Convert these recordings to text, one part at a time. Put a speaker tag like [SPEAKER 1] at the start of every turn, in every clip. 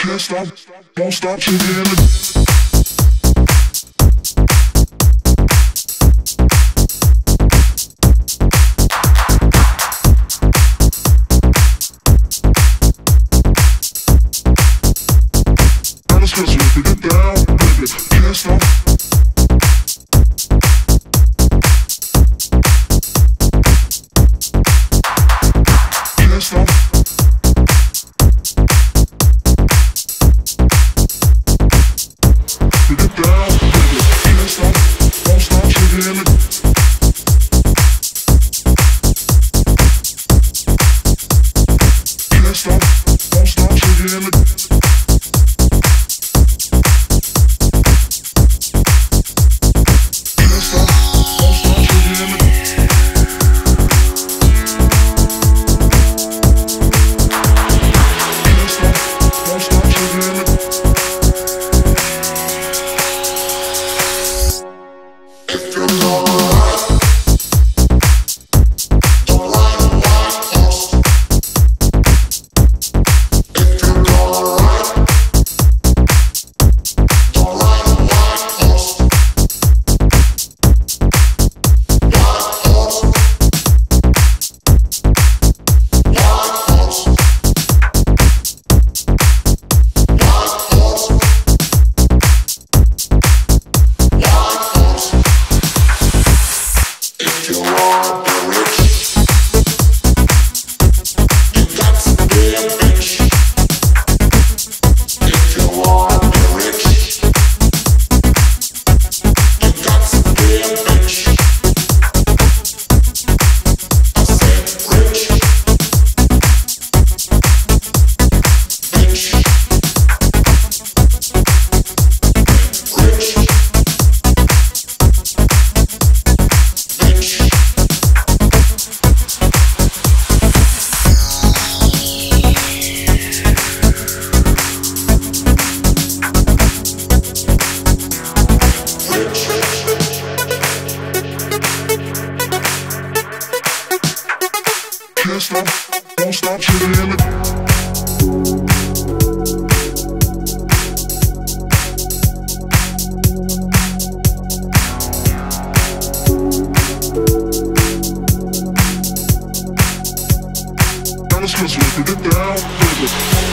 [SPEAKER 1] Can't stop, won't stop till the end of cause you can get down, baby. Can't stop. Can't stop. You get down, baby. Can't stop. Won't stop till the end of Can't stop. Won't stop till the end of Can't stop, won't stop till the end of Dallas cause you can get down, baby.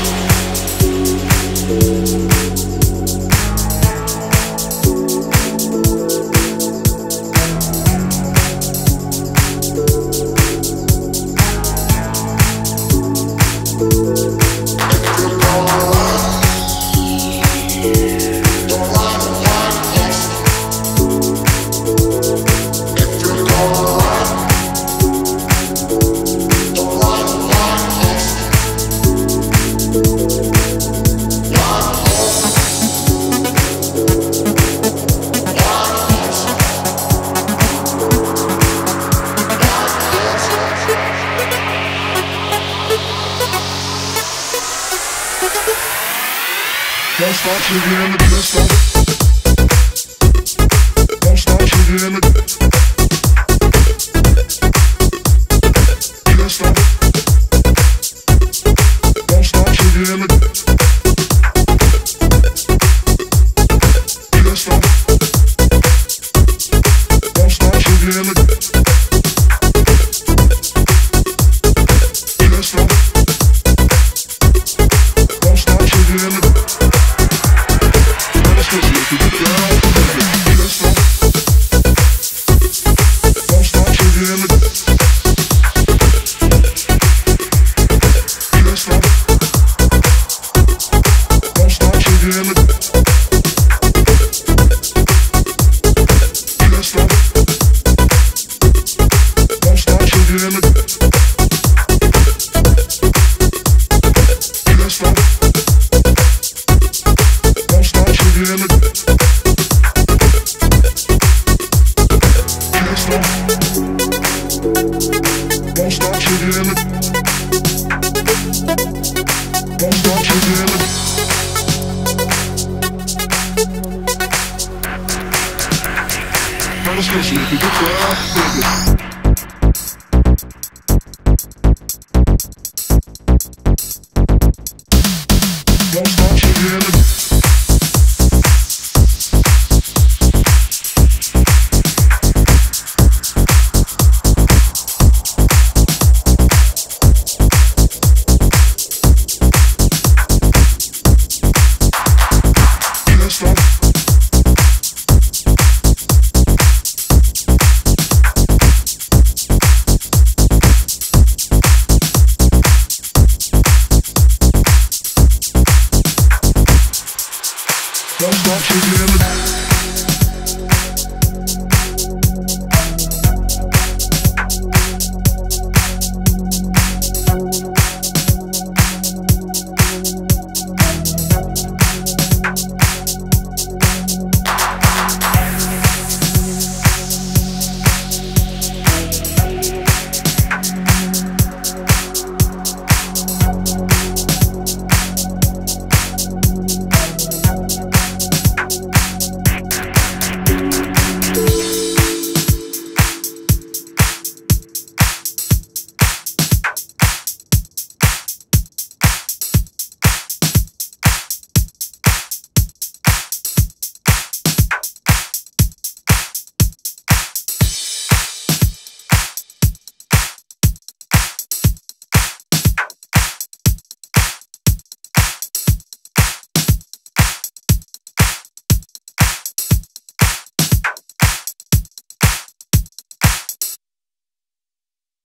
[SPEAKER 1] Won't stop till the end of the can't stop. Won't stop till the end of Can't stop. Won't stop till the end of Can't stop. Won't stop till the end of Can't stop. Won't stop till the end of Especially if you get down, baby. Don't stop shaking. Don't stop shaking.